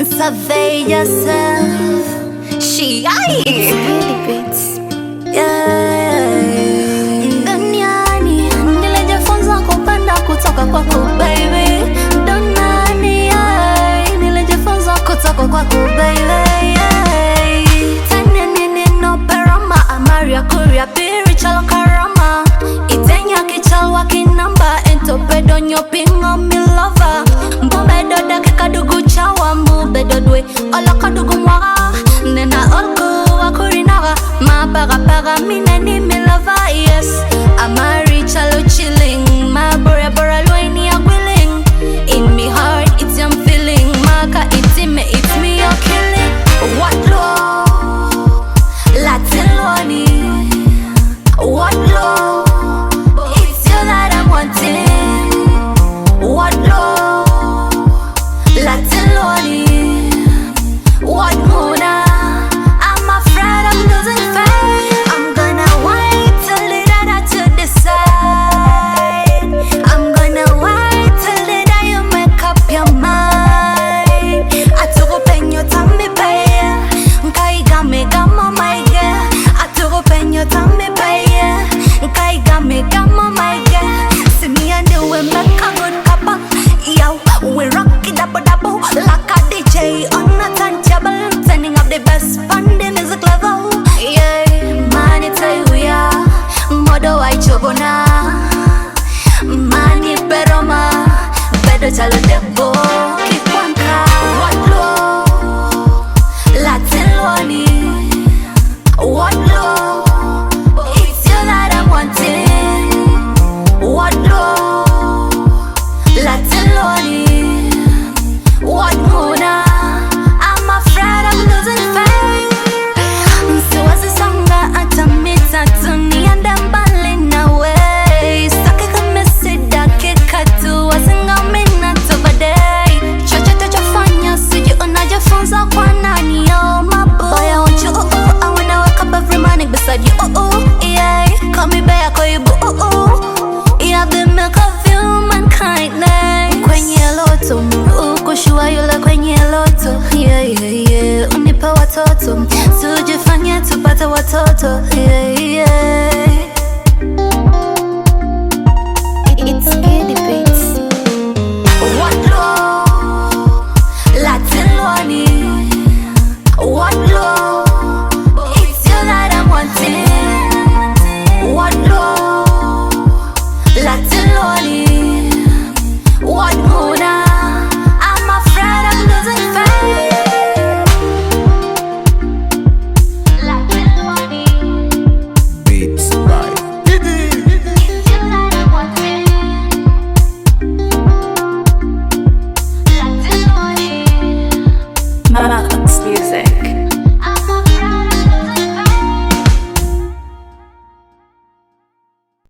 Survey yourself. She beats. Yeah. Duniani nilijifunza kupenda kutoka kwako baby. Duniani nilijifunza kutoka kwako baby. Tanya nini no perama amaria kuria piri chalo karama. Itenya kichalwa kinamba ento pedo nyopingo mi lover. Mbombe doda kikadugu chawa mube dodwe ola kadugu mwaga. Nena olku wakurinaga mapaga mineni mi lover yes. Amari chalo chilling my bora loini ya willing. In me heart it's I'm feeling maka it's me you're killing. What love Latin loni. What love it's you that I'm wanting. What love Latin loni. What Mona? I'm afraid I'm losing faith. I'm gonna wait till it out to decide. I'm gonna wait till it out you make up your mind. I took a pen your tummy baby. Kaiga me gamo my girl. I took a pen your tummy baby. Kaiga me gamo my girl. See me and you we make a good couple. Yo, we rock it double like a DJ on a turntable, turning up the best fun the music level. Yeah, money tell we are modo I chobona. Money peroma, bedo chalo debo. Keep on car. What love, Latin loni. What love, it's you that I'm wanting. What love, Latin loni. What Mona? I'm afraid I'm losing faith. So as a song ata mita tuni and I'm balling away. Saki kamisi dake katu wasinga mina tobaday. Chochote chafanya siji unajifunza kwa nani yo mabu. Boy I want you I wanna wake up every morning beside you yeah. Call me back call you boo yeah, the milk of humankind kwenye loto kushua yule kwenye loto yeah. Unipe watoto tujifanye tupate watoto yeah. It's Skiddy Beats. What love Latin loni. What love it's you that I'm wanting. What love Latin loni. What Mona? I'm afraid I'm losing faith. Latin loni. Beats by It's you that I'm wanting. Latin loni. Max Music.